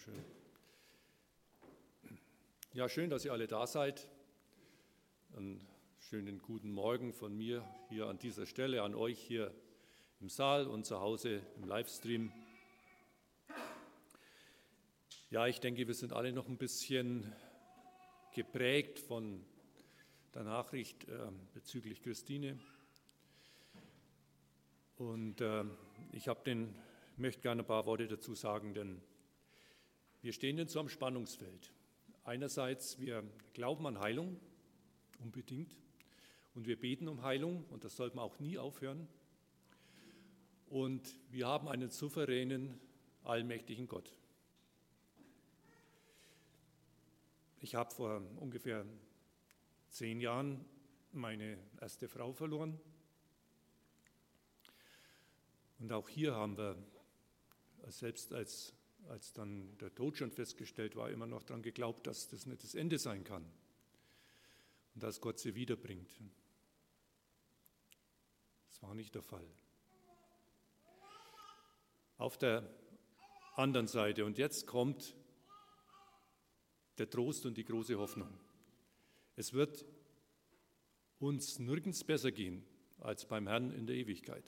Dankeschön. Ja, schön, dass ihr alle da seid. Einen schönen guten Morgen von mir hier an dieser Stelle, an euch hier im Saal und zu Hause im Livestream. Ja, ich denke, wir sind alle noch ein bisschen geprägt von der Nachricht bezüglich Christine. Und ich möchte gerne ein paar Worte dazu sagen, denn wir stehen in so einem Spannungsfeld. Einerseits, wir glauben an Heilung, unbedingt, und wir beten um Heilung, und das sollte man auch nie aufhören. Und wir haben einen souveränen, allmächtigen Gott. Ich habe vor ungefähr 10 Jahren meine erste Frau verloren. Und auch hier haben wir, selbst als dann der Tod schon festgestellt war, immer noch daran geglaubt, dass das nicht das Ende sein kann und dass Gott sie wiederbringt. Das war nicht der Fall. Auf der anderen Seite, und jetzt kommt der Trost und die große Hoffnung. Es wird uns nirgends besser gehen als beim Herrn in der Ewigkeit.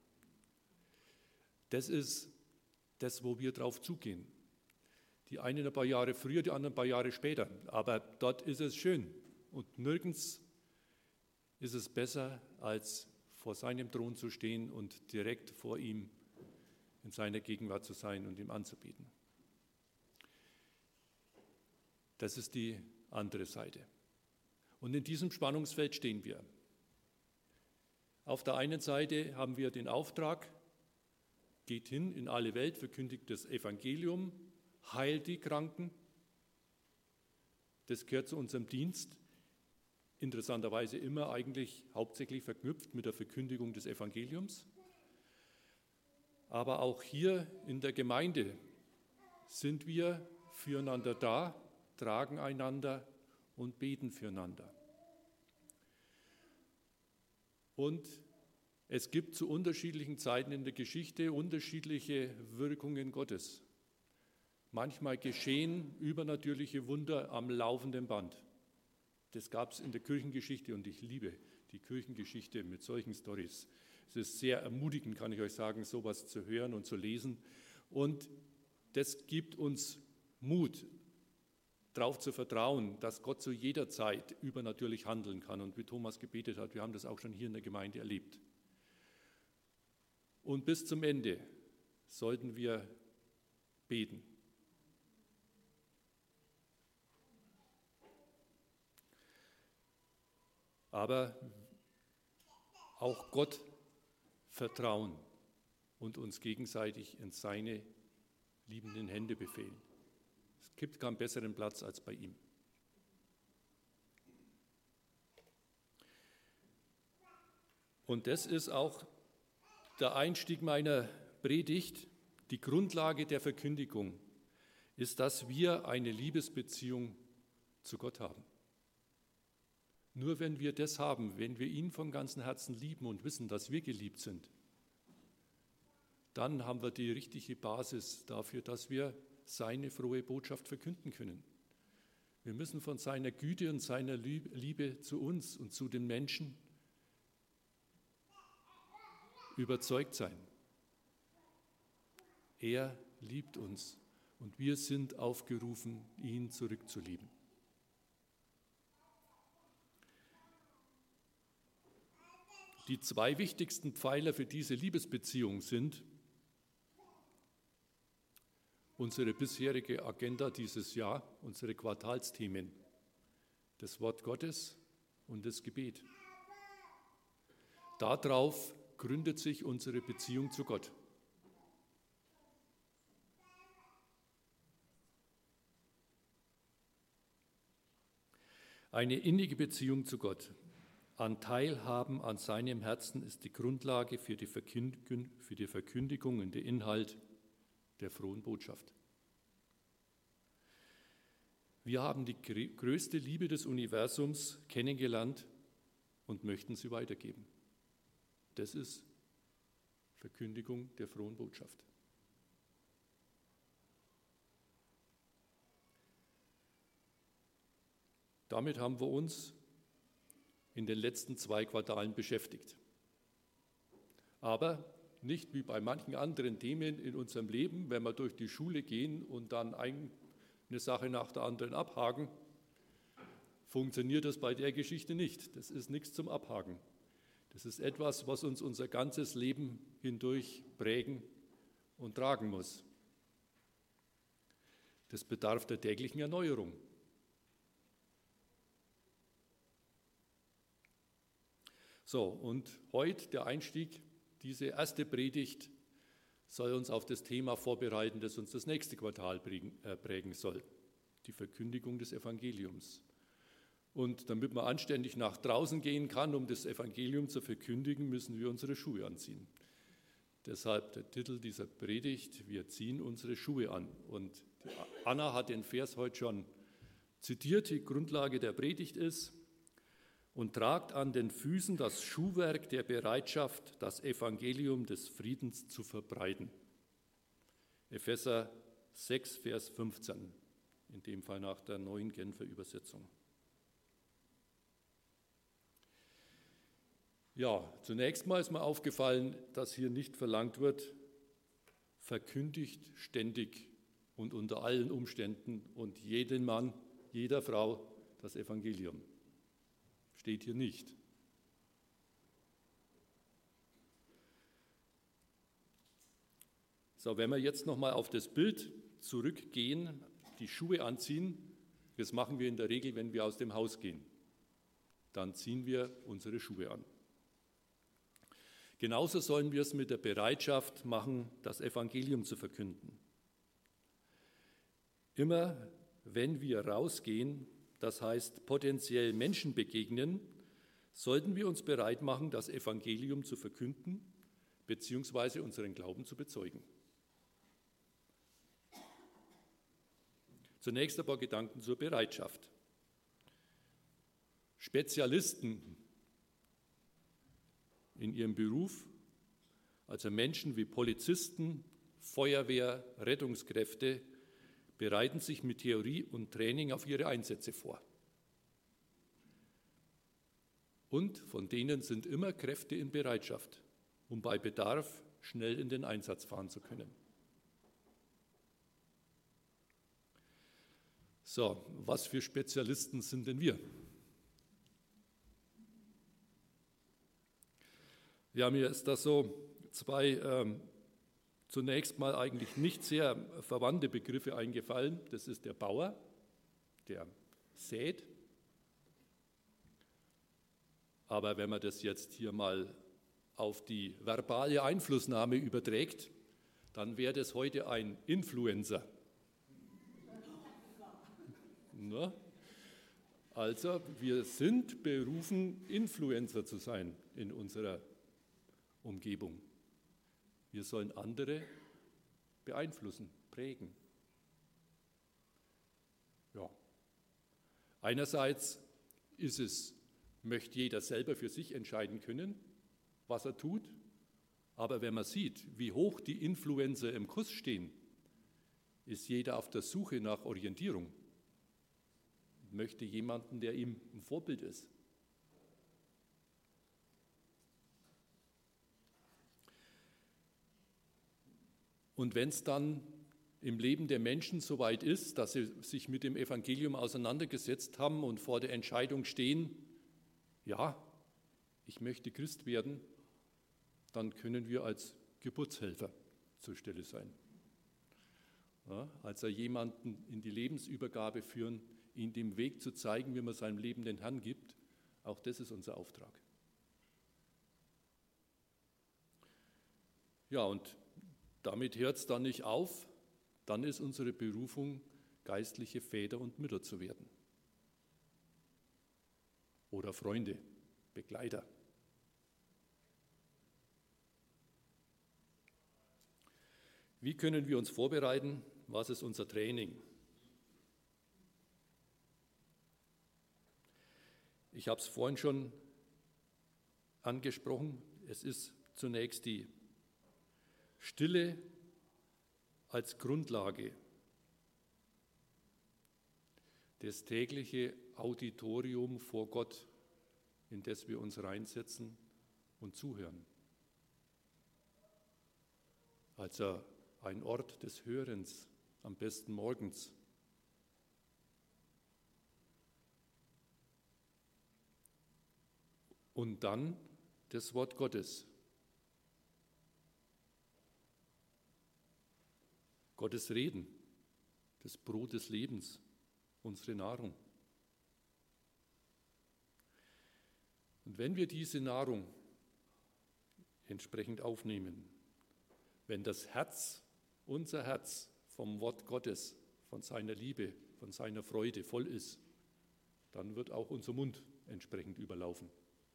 Das ist das, wo wir drauf zugehen. Die einen ein paar Jahre früher, die anderen ein paar Jahre später. Aber dort ist es schön. Und nirgends ist es besser, als vor seinem Thron zu stehen und direkt vor ihm in seiner Gegenwart zu sein und ihm anzubeten. Das ist die andere Seite. Und in diesem Spannungsfeld stehen wir. Auf der einen Seite haben wir den Auftrag, geht hin in alle Welt, verkündigt das Evangelium, heilt die Kranken. Das gehört zu unserem Dienst. Interessanterweise immer eigentlich hauptsächlich verknüpft mit der Verkündigung des Evangeliums. Aber auch hier in der Gemeinde sind wir füreinander da, tragen einander und beten füreinander. Und es gibt zu unterschiedlichen Zeiten in der Geschichte unterschiedliche Wirkungen Gottes. Manchmal geschehen übernatürliche Wunder am laufenden Band. Das gab es in der Kirchengeschichte und ich liebe die Kirchengeschichte mit solchen Storys. Es ist sehr ermutigend, kann ich euch sagen, sowas zu hören und zu lesen. Und das gibt uns Mut, darauf zu vertrauen, dass Gott zu jeder Zeit übernatürlich handeln kann. Und wie Thomas gebetet hat, wir haben das auch schon hier in der Gemeinde erlebt. Und bis zum Ende sollten wir beten. Aber auch Gott vertrauen und uns gegenseitig in seine liebenden Hände befehlen. Es gibt keinen besseren Platz als bei ihm. Und das ist auch der Einstieg meiner Predigt. Die Grundlage der Verkündigung ist, dass wir eine Liebesbeziehung zu Gott haben. Nur wenn wir das haben, wenn wir ihn von ganzem Herzen lieben und wissen, dass wir geliebt sind, dann haben wir die richtige Basis dafür, dass wir seine frohe Botschaft verkünden können. Wir müssen von seiner Güte und seiner Liebe zu uns und zu den Menschen überzeugt sein. Er liebt uns und wir sind aufgerufen, ihn zurückzulieben. Die 2 wichtigsten Pfeiler für diese Liebesbeziehung sind unsere bisherige Agenda dieses Jahr, unsere Quartalsthemen, das Wort Gottes und das Gebet. Darauf gründet sich unsere Beziehung zu Gott. Eine innige Beziehung zu Gott, an Teilhaben an seinem Herzen ist die Grundlage für die Verkündigung und den Inhalt der frohen Botschaft. Wir haben die größte Liebe des Universums kennengelernt und möchten sie weitergeben. Das ist Verkündigung der frohen Botschaft. Damit haben wir uns in den letzten 2 Quartalen beschäftigt. Aber nicht wie bei manchen anderen Themen in unserem Leben, wenn wir durch die Schule gehen und dann eine Sache nach der anderen abhaken, funktioniert das bei der Geschichte nicht. Das ist nichts zum Abhaken. Das ist etwas, was uns unser ganzes Leben hindurch prägen und tragen muss. Das bedarf der täglichen Erneuerung. So, und heute der Einstieg, diese erste Predigt soll uns auf das Thema vorbereiten, das uns das nächste Quartal prägen soll, die Verkündigung des Evangeliums. Und damit man anständig nach draußen gehen kann, um das Evangelium zu verkündigen, müssen wir unsere Schuhe anziehen. Deshalb der Titel dieser Predigt, wir ziehen unsere Schuhe an. Und Anna hat den Vers heute schon zitiert, die Grundlage der Predigt ist: Und tragt an den Füßen das Schuhwerk der Bereitschaft, das Evangelium des Friedens zu verbreiten. Epheser 6, Vers 15, in dem Fall nach der neuen Genfer Übersetzung. Ja, zunächst mal ist mir aufgefallen, dass hier nicht verlangt wird, verkündigt ständig und unter allen Umständen und jedem Mann, jeder Frau das Evangelium. Steht hier nicht. So, wenn wir jetzt nochmal auf das Bild zurückgehen, die Schuhe anziehen, das machen wir in der Regel, wenn wir aus dem Haus gehen. Dann ziehen wir unsere Schuhe an. Genauso sollen wir es mit der Bereitschaft machen, das Evangelium zu verkünden. Immer wenn wir rausgehen, das heißt potenziell Menschen begegnen, sollten wir uns bereit machen, das Evangelium zu verkünden bzw. unseren Glauben zu bezeugen. Zunächst ein paar Gedanken zur Bereitschaft. Spezialisten in ihrem Beruf, also Menschen wie Polizisten, Feuerwehr, Rettungskräfte, bereiten sich mit Theorie und Training auf ihre Einsätze vor. Und von denen sind immer Kräfte in Bereitschaft, um bei Bedarf schnell in den Einsatz fahren zu können. So, was für Spezialisten sind denn wir? Ja, mir ist das so 2 zunächst mal eigentlich nicht sehr verwandte Begriffe eingefallen. Das ist der Bauer, der sät. Aber wenn man das jetzt hier mal auf die verbale Einflussnahme überträgt, dann wäre das heute ein Influencer. Na? Also wir sind berufen, Influencer zu sein in unserer Umgebung. Wir sollen andere beeinflussen, prägen. Ja. Einerseits möchte jeder selber für sich entscheiden können, was er tut, aber wenn man sieht, wie hoch die Influencer im Kurs stehen, ist jeder auf der Suche nach Orientierung, möchte jemanden, der ihm ein Vorbild ist. Und wenn es dann im Leben der Menschen so weit ist, dass sie sich mit dem Evangelium auseinandergesetzt haben und vor der Entscheidung stehen, ja, ich möchte Christ werden, dann können wir als Geburtshelfer zur Stelle sein. Ja, also jemanden in die Lebensübergabe führen, ihm den Weg zu zeigen, wie man seinem Leben den Herrn gibt, auch das ist unser Auftrag. Ja, und damit hört es dann nicht auf, dann ist unsere Berufung, geistliche Väter und Mütter zu werden. Oder Freunde, Begleiter. Wie können wir uns vorbereiten? Was ist unser Training? Ich habe es vorhin schon angesprochen. Es ist zunächst die Stille als Grundlage. das tägliche Auditorium vor Gott, in das wir uns reinsetzen und zuhören. Also ein Ort des Hörens, am besten morgens. Und dann das Wort Gottes. Gottes Reden, das Brot des Lebens, unsere Nahrung. Und wenn wir diese Nahrung entsprechend aufnehmen, wenn das Herz, unser Herz vom Wort Gottes, von seiner Liebe, von seiner Freude voll ist, dann wird auch unser Mund entsprechend überlaufen.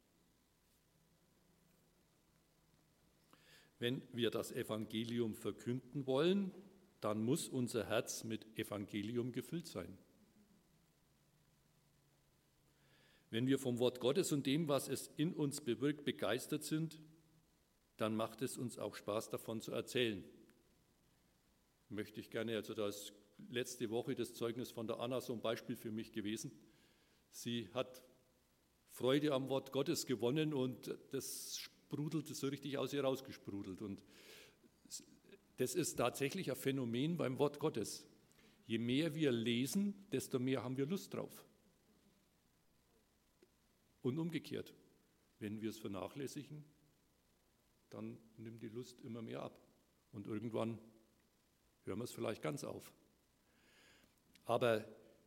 Wenn wir das Evangelium verkünden wollen, dann muss unser Herz mit Evangelium gefüllt sein. Wenn wir vom Wort Gottes und dem, was es in uns bewirkt, begeistert sind, dann macht es uns auch Spaß, davon zu erzählen. Möchte ich gerne, also da ist letzte Woche das Zeugnis von der Anna so ein Beispiel für mich gewesen. Sie hat Freude am Wort Gottes gewonnen und das sprudelte so richtig aus ihr rausgesprudelt. Und das ist tatsächlich ein Phänomen beim Wort Gottes. Je mehr wir lesen, desto mehr haben wir Lust drauf. Und umgekehrt, wenn wir es vernachlässigen, dann nimmt die Lust immer mehr ab. Und irgendwann hören wir es vielleicht ganz auf. Aber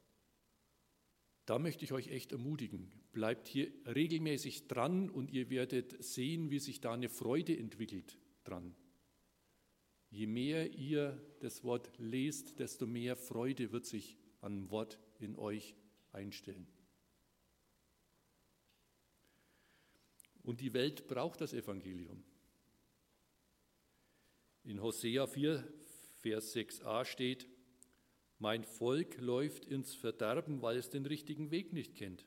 da möchte ich euch echt ermutigen. Bleibt hier regelmäßig dran und ihr werdet sehen, wie sich da eine Freude entwickelt dran. Je mehr ihr das Wort lest, desto mehr Freude wird sich an Wort in euch einstellen. Und die Welt braucht das Evangelium. In Hosea 4, Vers 6a steht: Mein Volk läuft ins Verderben, weil es den richtigen Weg nicht kennt.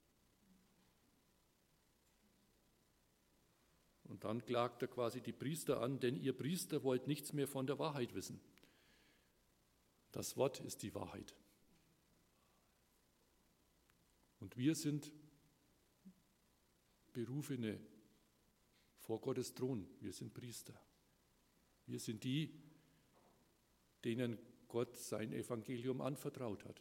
Und dann klagt er quasi die Priester an, denn ihr Priester wollt nichts mehr von der Wahrheit wissen. Das Wort ist die Wahrheit. Und wir sind Berufene vor Gottes Thron. Wir sind Priester. Wir sind die, denen Gott sein Evangelium anvertraut hat.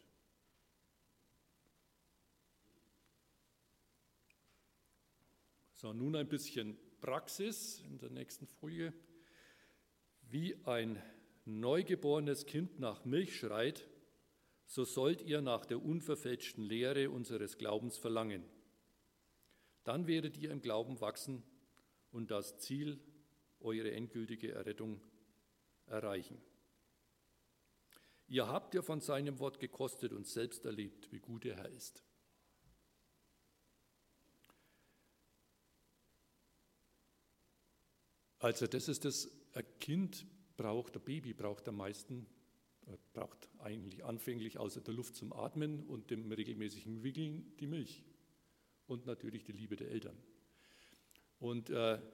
So, nun ein bisschen Praxis in der nächsten Folie. Wie ein neugeborenes Kind nach Milch schreit, so sollt ihr nach der unverfälschten Lehre unseres Glaubens verlangen. Dann werdet ihr im Glauben wachsen und das Ziel, eure endgültige Errettung, erreichen. Ihr habt ja von seinem Wort gekostet und selbst erlebt, wie gut der Herr ist. Also das ist das, ein Kind braucht, ein Baby braucht am meisten, braucht eigentlich anfänglich außer der Luft zum Atmen und dem regelmäßigen Wickeln die Milch und natürlich die Liebe der Eltern. Und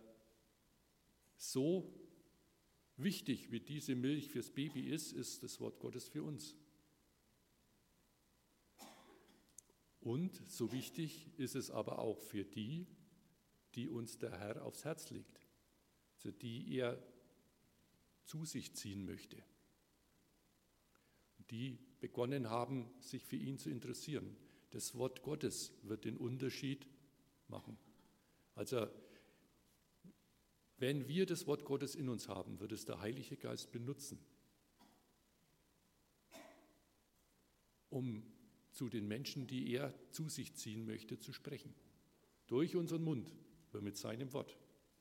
so wichtig wie diese Milch fürs Baby ist, ist das Wort Gottes für uns. Und so wichtig ist es aber auch für die, die uns der Herr aufs Herz legt, also die er zu sich ziehen möchte, die begonnen haben, sich für ihn zu interessieren. Das Wort Gottes wird den Unterschied machen. Also wenn wir das Wort Gottes in uns haben, wird es der Heilige Geist benutzen, um zu den Menschen, die er zu sich ziehen möchte, zu sprechen. Durch unseren Mund, aber mit seinem Wort.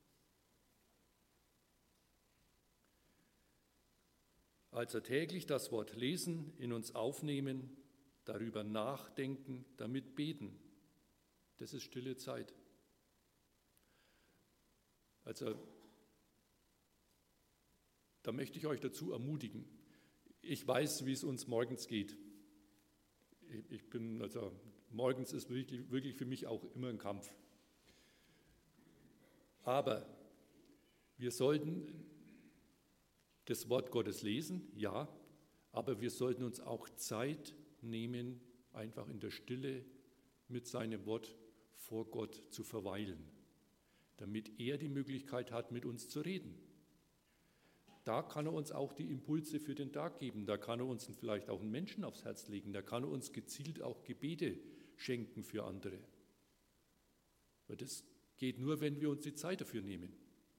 Also täglich das Wort lesen, in uns aufnehmen, darüber nachdenken, damit beten. Das ist stille Zeit. Also, da möchte ich euch dazu ermutigen. Ich weiß, wie es uns morgens geht. Morgens ist wirklich für mich auch immer ein Kampf. Aber wir sollten das Wort Gottes lesen, ja, aber wir sollten uns auch Zeit nehmen einfach in der Stille mit seinem Wort vor Gott zu verweilen, damit er die Möglichkeit hat, mit uns zu reden. Da kann er uns auch die Impulse für den Tag geben, da kann er uns vielleicht auch einen Menschen aufs Herz legen, da kann er uns gezielt auch Gebete schenken für andere. Weil das geht nur, wenn wir uns die Zeit dafür nehmen.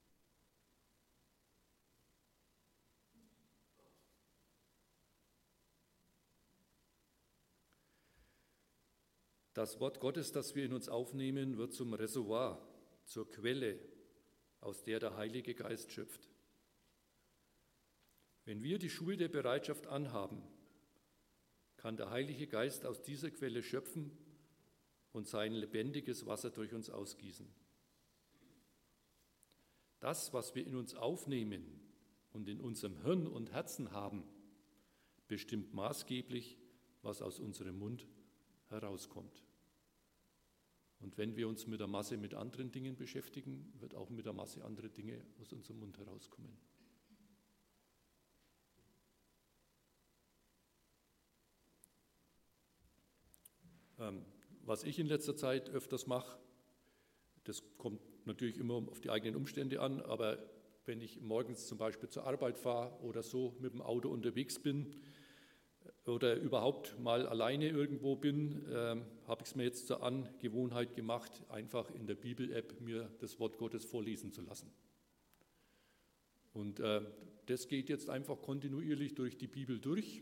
Das Wort Gottes, das wir in uns aufnehmen, wird zum Reservoir, zur Quelle, aus der der Heilige Geist schöpft. Wenn wir die Schuhe der Bereitschaft anhaben, kann der Heilige Geist aus dieser Quelle schöpfen und sein lebendiges Wasser durch uns ausgießen. Das, was wir in uns aufnehmen und in unserem Hirn und Herzen haben, bestimmt maßgeblich, was aus unserem Mund herauskommt. Und wenn wir uns mit der Masse mit anderen Dingen beschäftigen, wird auch mit der Masse andere Dinge aus unserem Mund herauskommen. Was ich in letzter Zeit öfters mache, das kommt natürlich immer auf die eigenen Umstände an, aber wenn ich morgens zum Beispiel zur Arbeit fahre oder so mit dem Auto unterwegs bin oder überhaupt mal alleine irgendwo bin, habe ich es mir jetzt zur Angewohnheit gemacht, einfach in der Bibel-App mir das Wort Gottes vorlesen zu lassen. Und das geht jetzt einfach kontinuierlich durch die Bibel durch.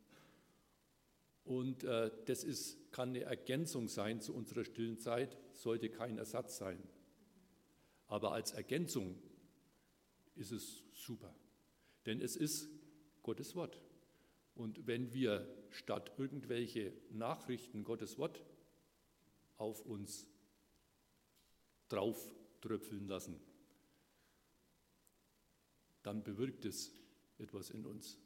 Und das kann eine Ergänzung sein zu unserer stillen Zeit, sollte kein Ersatz sein. Aber als Ergänzung ist es super, denn es ist Gottes Wort. Und wenn wir statt irgendwelche Nachrichten Gottes Wort auf uns drauftröpfeln lassen, dann bewirkt es etwas in uns.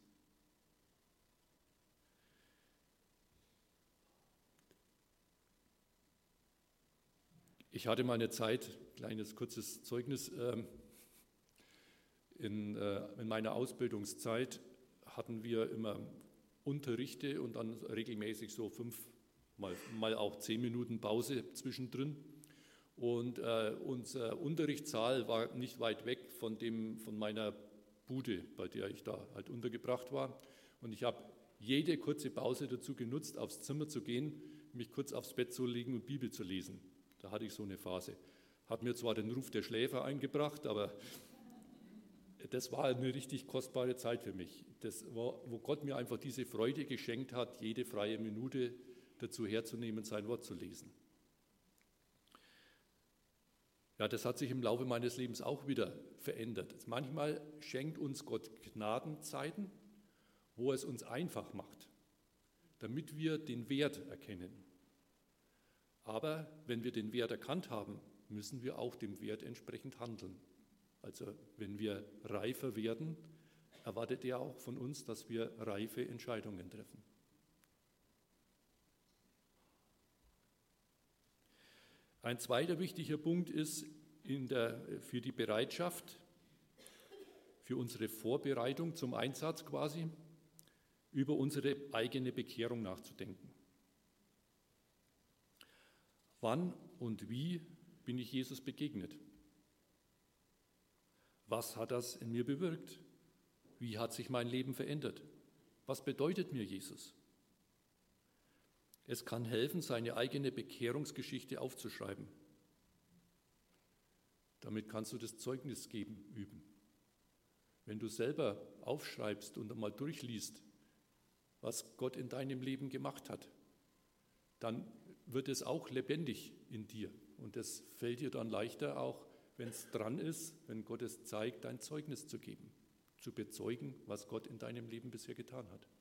Ich hatte mal eine Zeit, kleines kurzes Zeugnis, in meiner Ausbildungszeit hatten wir immer Unterrichte und dann regelmäßig so 5, mal auch 10 Minuten Pause zwischendrin. Und unser Unterrichtssaal war nicht weit weg von meiner Bude, bei der ich da halt untergebracht war. Und ich habe jede kurze Pause dazu genutzt, aufs Zimmer zu gehen, mich kurz aufs Bett zu legen und Bibel zu lesen. Da hatte ich so eine Phase. Hat mir zwar den Ruf der Schläfer eingebracht, aber das war eine richtig kostbare Zeit für mich. Das war, wo Gott mir einfach diese Freude geschenkt hat, jede freie Minute dazu herzunehmen, sein Wort zu lesen. Ja, das hat sich im Laufe meines Lebens auch wieder verändert. Manchmal schenkt uns Gott Gnadenzeiten, wo er es uns einfach macht, damit wir den Wert erkennen. Aber wenn wir den Wert erkannt haben, müssen wir auch dem Wert entsprechend handeln. Also wenn wir reifer werden, erwartet er auch von uns, dass wir reife Entscheidungen treffen. Ein zweiter wichtiger Punkt ist für die Bereitschaft, für unsere Vorbereitung zum Einsatz quasi, über unsere eigene Bekehrung nachzudenken. Wann und wie bin ich Jesus begegnet? Was hat das in mir bewirkt? Wie hat sich mein Leben verändert? Was bedeutet mir Jesus? Es kann helfen, seine eigene Bekehrungsgeschichte aufzuschreiben. Damit kannst du das Zeugnis geben, üben. Wenn du selber aufschreibst und einmal durchliest, was Gott in deinem Leben gemacht hat, dann wird es auch lebendig in dir. Und das fällt dir dann leichter auch, wenn es dran ist, wenn Gott es zeigt, dein Zeugnis zu geben, zu bezeugen, was Gott in deinem Leben bisher getan hat.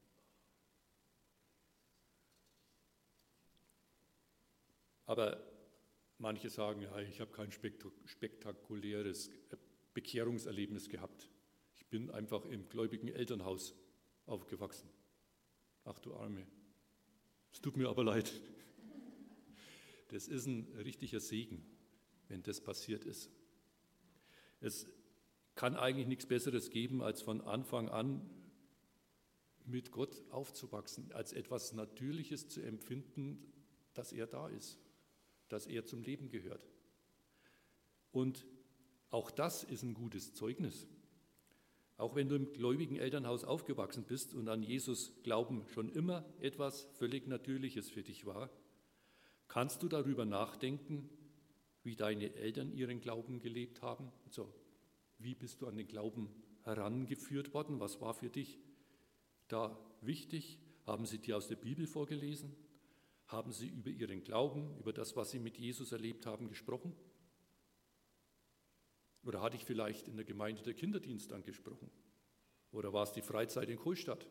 Aber manche sagen, ja, ich habe kein spektakuläres Bekehrungserlebnis gehabt. Ich bin einfach im gläubigen Elternhaus aufgewachsen. Ach du Arme, es tut mir aber leid. Das ist ein richtiger Segen, wenn das passiert ist. Es kann eigentlich nichts Besseres geben, als von Anfang an mit Gott aufzuwachsen, als etwas Natürliches zu empfinden, dass er da ist, dass er zum Leben gehört. Und auch das ist ein gutes Zeugnis. Auch wenn du im gläubigen Elternhaus aufgewachsen bist und an Jesus Glauben schon immer etwas völlig Natürliches für dich war, kannst du darüber nachdenken, wie deine Eltern ihren Glauben gelebt haben. Also, wie bist du an den Glauben herangeführt worden? Was war für dich da wichtig? Haben sie dir aus der Bibel vorgelesen? Haben sie über ihren Glauben, über das, was sie mit Jesus erlebt haben, gesprochen? Oder hat dich vielleicht in der Gemeinde der Kinderdienst angesprochen? Oder war es die Freizeit in Kohlstadt?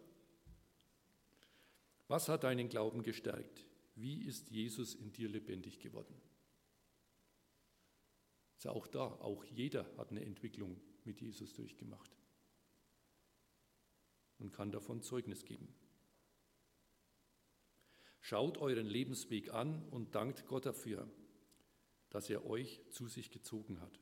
Was hat deinen Glauben gestärkt? Wie ist Jesus in dir lebendig geworden? Also auch da, auch jeder hat eine Entwicklung mit Jesus durchgemacht und kann davon Zeugnis geben. Schaut euren Lebensweg an und dankt Gott dafür, dass er euch zu sich gezogen hat.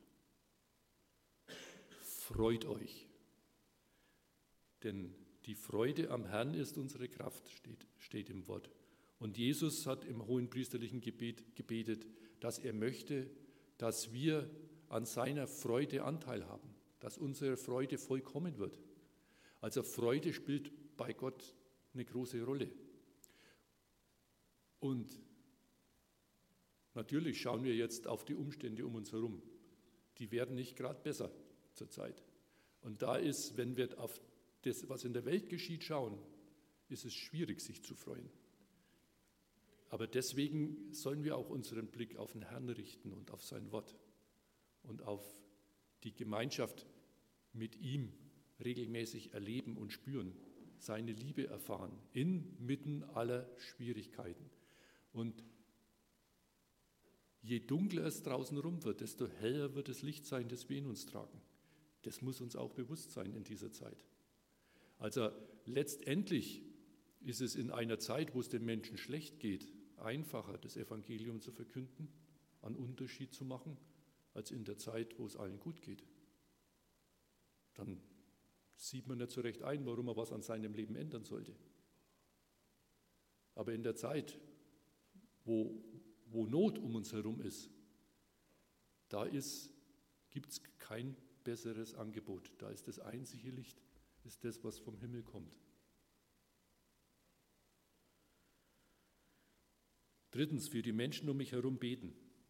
Freut euch, denn die Freude am Herrn ist unsere Kraft, steht im Wort. Und Jesus hat im hohenpriesterlichen Gebet gebetet, dass er möchte, dass wir an seiner Freude Anteil haben, dass unsere Freude vollkommen wird. Also Freude spielt bei Gott eine große Rolle. Und natürlich schauen wir jetzt auf die Umstände um uns herum. Die werden nicht gerade besser zurzeit. Und da ist, wenn wir auf das, was in der Welt geschieht, schauen, ist es schwierig, sich zu freuen. Aber deswegen sollen wir auch unseren Blick auf den Herrn richten und auf sein Wort und auf die Gemeinschaft mit ihm regelmäßig erleben und spüren, seine Liebe erfahren, inmitten aller Schwierigkeiten. Und je dunkler es draußen rum wird, desto heller wird das Licht sein, das wir in uns tragen. Das muss uns auch bewusst sein in dieser Zeit. Also letztendlich ist es in einer Zeit, wo es den Menschen schlecht geht, einfacher, das Evangelium zu verkünden, einen Unterschied zu machen, als in der Zeit, wo es allen gut geht. Dann sieht man nicht so recht ein, warum er was an seinem Leben ändern sollte. Aber in der Zeit, wo Not um uns herum ist, da gibt es kein besseres Angebot. Da ist das einzige Licht, ist das, was vom Himmel kommt. Drittens, für die Menschen um mich herum beten.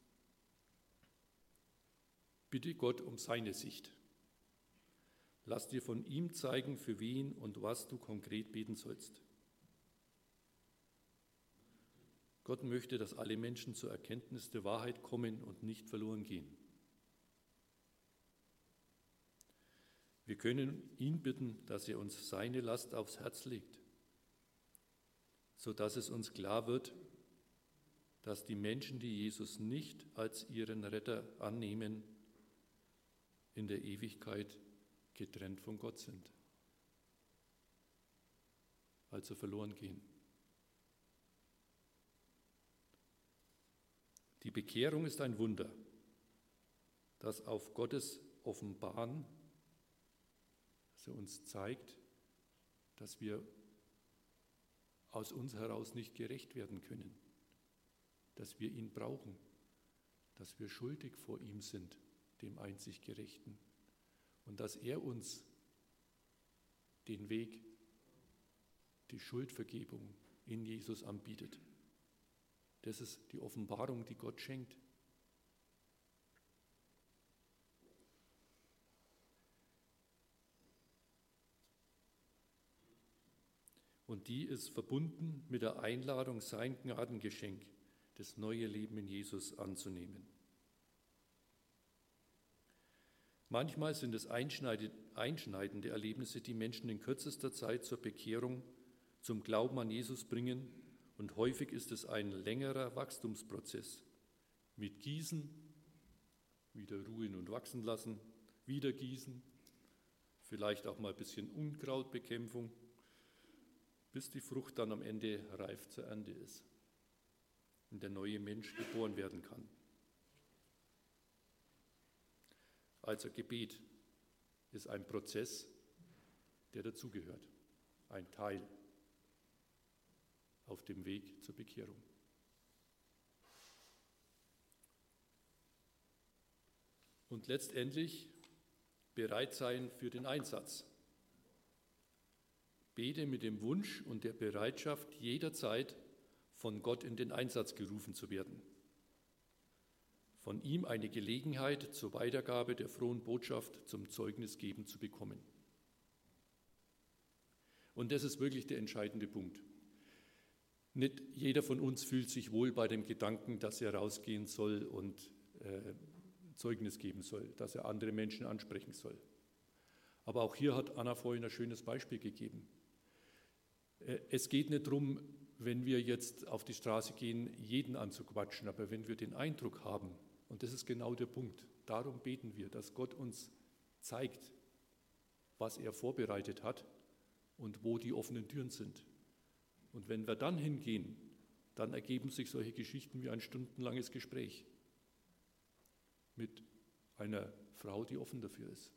Bitte Gott um seine Sicht. Lass dir von ihm zeigen, für wen und was du konkret beten sollst. Gott möchte, dass alle Menschen zur Erkenntnis der Wahrheit kommen und nicht verloren gehen. Wir können ihn bitten, dass er uns seine Last aufs Herz legt, sodass es uns klar wird, dass die Menschen, die Jesus nicht als ihren Retter annehmen, in der Ewigkeit getrennt von Gott sind, also verloren gehen. Die Bekehrung ist ein Wunder, das auf Gottes Offenbaren, das er uns zeigt, dass wir aus uns heraus nicht gerecht werden können, dass wir ihn brauchen, dass wir schuldig vor ihm sind, dem einzig Gerechten, und dass er uns den Weg, die Schuldvergebung in Jesus anbietet. Das ist die Offenbarung, die Gott schenkt. Und die ist verbunden mit der Einladung, sein Gnadengeschenk, das neue Leben in Jesus anzunehmen. Manchmal sind es einschneidende Erlebnisse, die Menschen in kürzester Zeit zur Bekehrung, zum Glauben an Jesus bringen, und häufig ist es ein längerer Wachstumsprozess mit Gießen, wieder ruhen und wachsen lassen, wieder gießen, vielleicht auch mal ein bisschen Unkrautbekämpfung, bis die Frucht dann am Ende reif zur Ernte ist und der neue Mensch geboren werden kann. Also Gebet ist ein Prozess, der dazugehört. ein Teil auf dem Weg zur Bekehrung. Und letztendlich bereit sein für den Einsatz. Bete mit dem Wunsch und der Bereitschaft, jederzeit von Gott in den Einsatz gerufen zu werden. Von ihm eine Gelegenheit zur Weitergabe der frohen Botschaft zum Zeugnisgeben zu bekommen. Und das ist wirklich der entscheidende Punkt. Nicht jeder von uns fühlt sich wohl bei dem Gedanken, dass er rausgehen soll und Zeugnis geben soll, dass er andere Menschen ansprechen soll. Aber auch hier hat Anna vorhin ein schönes Beispiel gegeben. Es geht nicht darum, wenn wir jetzt auf die Straße gehen, jeden anzuquatschen, aber wenn wir den Eindruck haben, und das ist genau der Punkt, darum beten wir, dass Gott uns zeigt, was er vorbereitet hat und wo die offenen Türen sind. Und wenn wir dann hingehen, dann ergeben sich solche Geschichten wie ein stundenlanges Gespräch mit einer Frau, die offen dafür ist.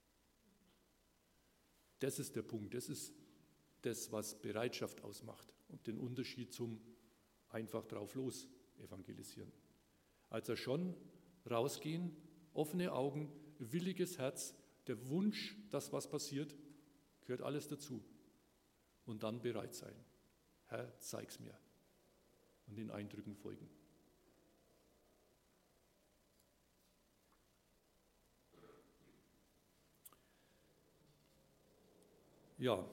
Das ist der Punkt, das ist das, was Bereitschaft ausmacht und den Unterschied zum einfach drauf los evangelisieren. Also schon rausgehen, offene Augen, williges Herz, der Wunsch, dass was passiert, gehört alles dazu. Und dann bereit sein. Herr, zeig's mir. Und den Eindrücken folgen. Ja,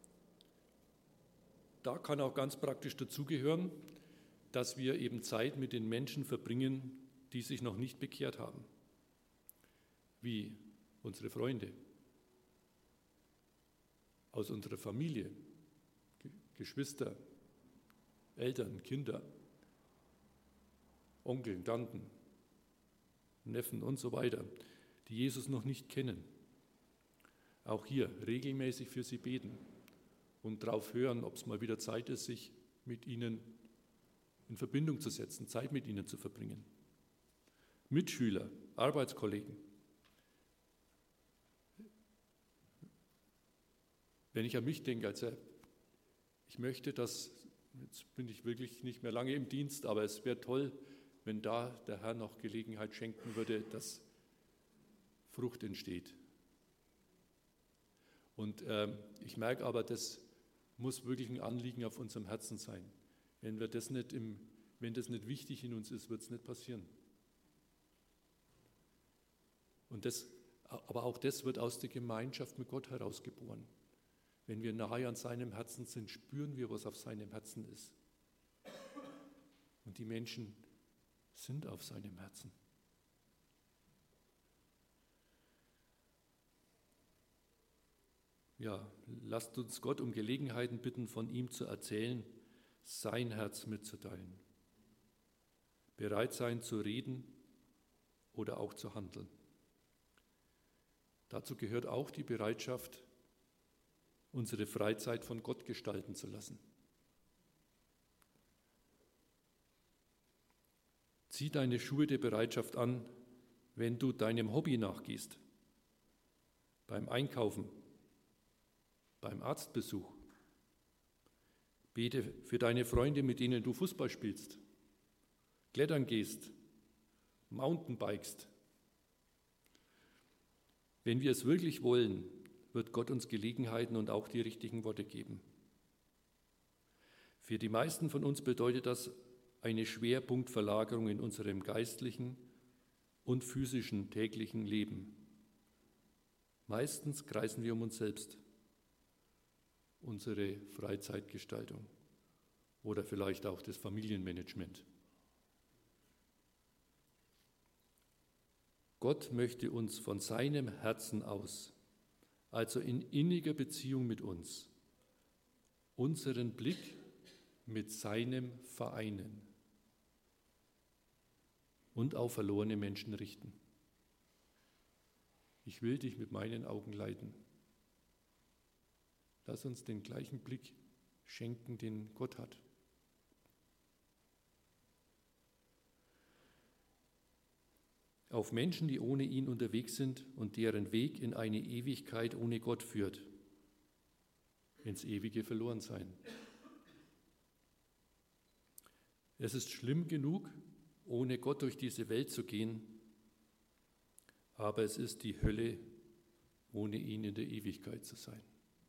da kann auch ganz praktisch dazugehören, dass wir eben Zeit mit den Menschen verbringen, die sich noch nicht bekehrt haben, wie unsere Freunde aus unserer Familie, Geschwister, Eltern, Kinder, Onkel, Tanten, Neffen und so weiter, die Jesus noch nicht kennen. Auch hier regelmäßig für sie beten und darauf hören, ob es mal wieder Zeit ist, sich mit ihnen in Verbindung zu setzen, Zeit mit ihnen zu verbringen. Mitschüler, Arbeitskollegen. Wenn ich an mich denke, also ich möchte, dass, jetzt bin ich wirklich nicht mehr lange im Dienst, aber es wäre toll, wenn da der Herr noch Gelegenheit schenken würde, dass Frucht entsteht. Und ich merke aber, das muss wirklich ein Anliegen auf unserem Herzen sein. Wenn das nicht wichtig in uns ist, wird es nicht passieren. Aber auch das wird aus der Gemeinschaft mit Gott herausgeboren. Wenn wir nahe an seinem Herzen sind, spüren wir, was auf seinem Herzen ist. Und die Menschen sind auf seinem Herzen. Ja, lasst uns Gott um Gelegenheiten bitten, von ihm zu erzählen, sein Herz mitzuteilen. Bereit sein zu reden oder auch zu handeln. Dazu gehört auch die Bereitschaft, unsere Freizeit von Gott gestalten zu lassen. Zieh deine Schuhe der Bereitschaft an, wenn du deinem Hobby nachgehst, beim Einkaufen, beim Arztbesuch. Bete für deine Freunde, mit denen du Fußball spielst, klettern gehst, Mountainbikest. Wenn wir es wirklich wollen, wird Gott uns Gelegenheiten und auch die richtigen Worte geben. Für die meisten von uns bedeutet das eine Schwerpunktverlagerung in unserem geistlichen und physischen täglichen Leben. Meistens kreisen wir um uns selbst, unsere Freizeitgestaltung oder vielleicht auch das Familienmanagement. Gott möchte uns von seinem Herzen aus, also in inniger Beziehung mit uns, unseren Blick mit seinem vereinen und auf verlorene Menschen richten. Ich will dich mit meinen Augen leiten. Lass uns den gleichen Blick schenken, den Gott hat. Auf Menschen, die ohne ihn unterwegs sind und deren Weg in eine Ewigkeit ohne Gott führt. ins ewige Verlorensein. Es ist schlimm genug, ohne Gott durch diese Welt zu gehen, aber es ist die Hölle, ohne ihn in der Ewigkeit zu sein.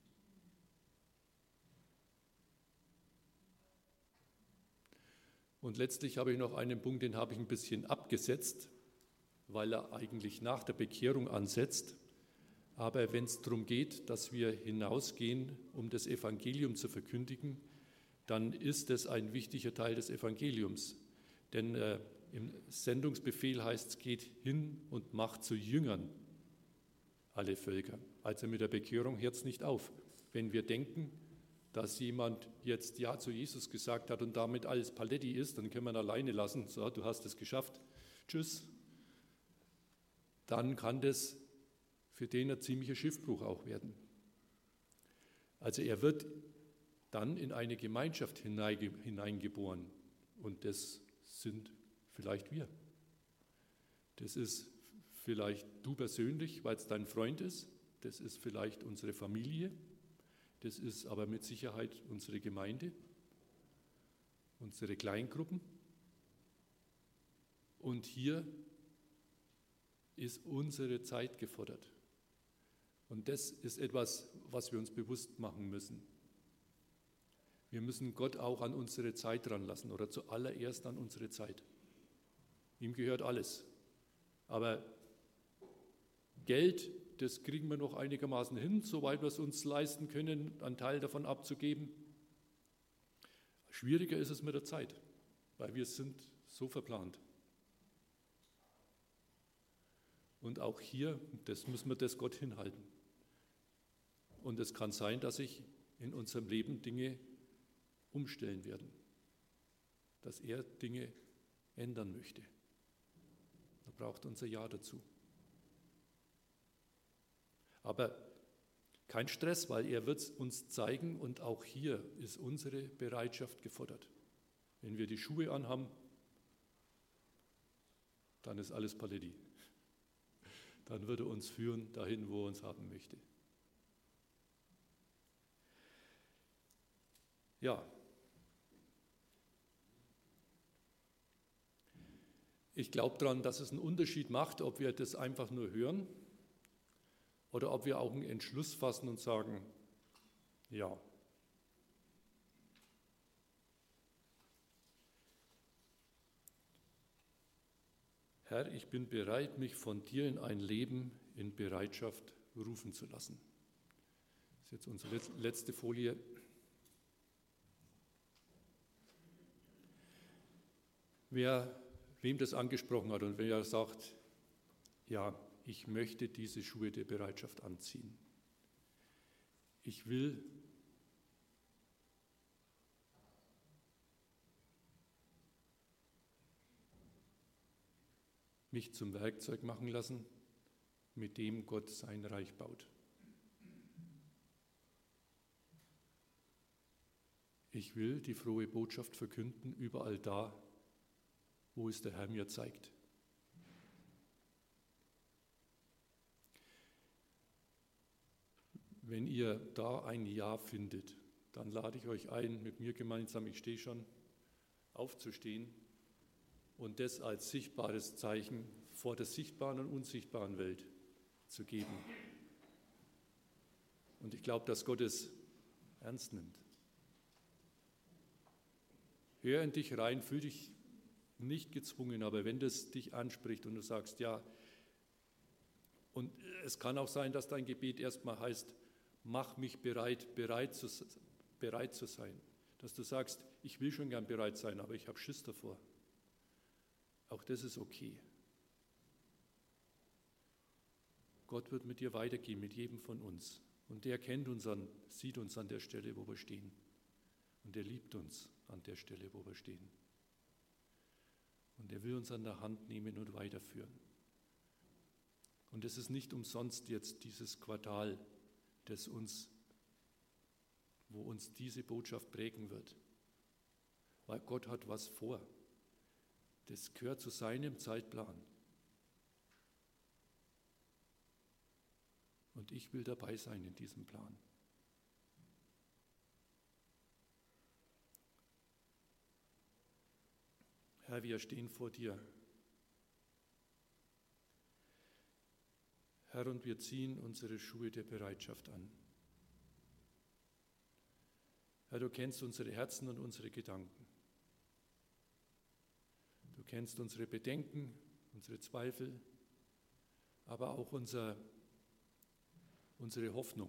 Und letztlich habe ich noch einen Punkt, den habe ich ein bisschen abgesetzt, weil er eigentlich nach der Bekehrung ansetzt. Aber wenn es darum geht, dass wir hinausgehen, um das Evangelium zu verkündigen, dann ist es ein wichtiger Teil des Evangeliums. Denn im Sendungsbefehl heißt es, geht hin und macht zu Jüngern alle Völker. Also mit der Bekehrung hört es nicht auf. Wenn wir denken, dass jemand jetzt Ja zu Jesus gesagt hat und damit alles Paletti ist, dann können wir ihn alleine lassen. So, du hast es geschafft. Tschüss. Dann kann das für den ein ziemlicher Schiffbruch auch werden. Also er wird dann in eine Gemeinschaft hineingeboren. Und das sind vielleicht wir. Das ist vielleicht du persönlich, weil es dein Freund ist. Das ist vielleicht unsere Familie. Das ist aber mit Sicherheit unsere Gemeinde, unsere Kleingruppen. Und hier ist unsere Zeit gefordert. Und das ist etwas, was wir uns bewusst machen müssen. Wir müssen Gott auch an unsere Zeit ranlassen oder zuallererst an unsere Zeit. Ihm gehört alles. Aber Geld, das kriegen wir noch einigermaßen hin, soweit wir es uns leisten können, einen Teil davon abzugeben. Schwieriger ist es mit der Zeit, weil wir sind so verplant. Und auch hier, das müssen wir das Gott hinhalten. Und es kann sein, dass sich in unserem Leben Dinge umstellen werden, dass er Dinge ändern möchte. Da braucht unser Ja dazu. Aber kein Stress, weil er wird es uns zeigen und auch hier ist unsere Bereitschaft gefordert. Wenn wir die Schuhe anhaben, dann ist alles Paletti. Dann wird er uns führen dahin, wo er uns haben möchte. Ja. Ich glaube daran, dass es einen Unterschied macht, ob wir das einfach nur hören oder ob wir auch einen Entschluss fassen und sagen, ja. Herr, ich bin bereit, mich von dir in ein Leben in Bereitschaft rufen zu lassen. Das ist jetzt unsere letzte Folie. Wem das angesprochen hat und wer sagt, ja, ich möchte diese Schuhe der Bereitschaft anziehen. Ich will mich zum Werkzeug machen lassen, mit dem Gott sein Reich baut. Ich will die frohe Botschaft verkünden, überall da, wo es der Herr mir zeigt. Wenn ihr da ein Ja findet, dann lade ich euch ein, mit mir gemeinsam, ich stehe schon, aufzustehen und das als sichtbares Zeichen vor der sichtbaren und unsichtbaren Welt zu geben. Und ich glaube, dass Gott es ernst nimmt. Hör in dich rein, fühl dich nicht gezwungen, aber wenn das dich anspricht und du sagst, ja, und es kann auch sein, dass dein Gebet erstmal heißt, mach mich bereit zu sein. Dass du sagst, ich will schon gern bereit sein, aber ich habe Schiss davor. Auch das ist okay. Gott wird mit dir weitergehen, mit jedem von uns. Und der kennt uns sieht uns an der Stelle, wo wir stehen. Und er liebt uns an der Stelle, wo wir stehen. Und er will uns an der Hand nehmen und weiterführen. Und es ist nicht umsonst jetzt dieses Quartal, wo uns diese Botschaft prägen wird. Weil Gott hat was vor. Das gehört zu seinem Zeitplan. Und ich will dabei sein in diesem Plan. Herr, wir stehen vor dir. Herr, und wir ziehen unsere Schuhe der Bereitschaft an. Herr, du kennst unsere Herzen und unsere Gedanken. Du kennst unsere Bedenken, unsere Zweifel, aber auch unsere Hoffnung.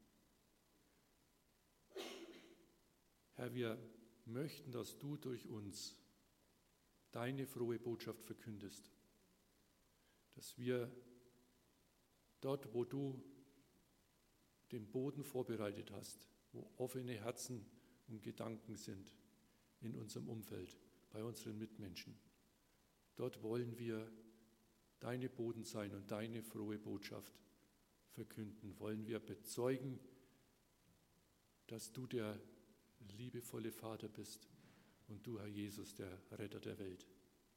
Herr, wir möchten, dass du durch uns deine frohe Botschaft verkündest, dass wir dort, wo du den Boden vorbereitet hast, wo offene Herzen und Gedanken sind in unserem Umfeld, bei unseren Mitmenschen, dort wollen wir deine Boden sein und deine frohe Botschaft verkünden, wollen wir bezeugen, dass du der liebevolle Vater bist und du, Herr Jesus, der Retter der Welt.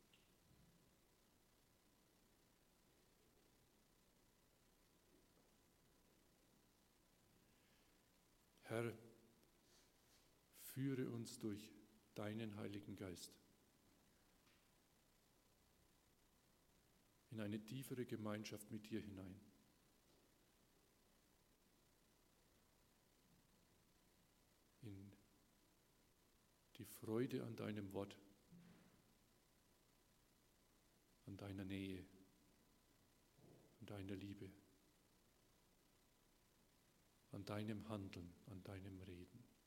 Herr, führe uns durch deinen Heiligen Geist in eine tiefere Gemeinschaft mit dir hinein. In die Freude an deinem Wort, an deiner Nähe, an deiner Liebe, an deinem Handeln, an deinem Reden.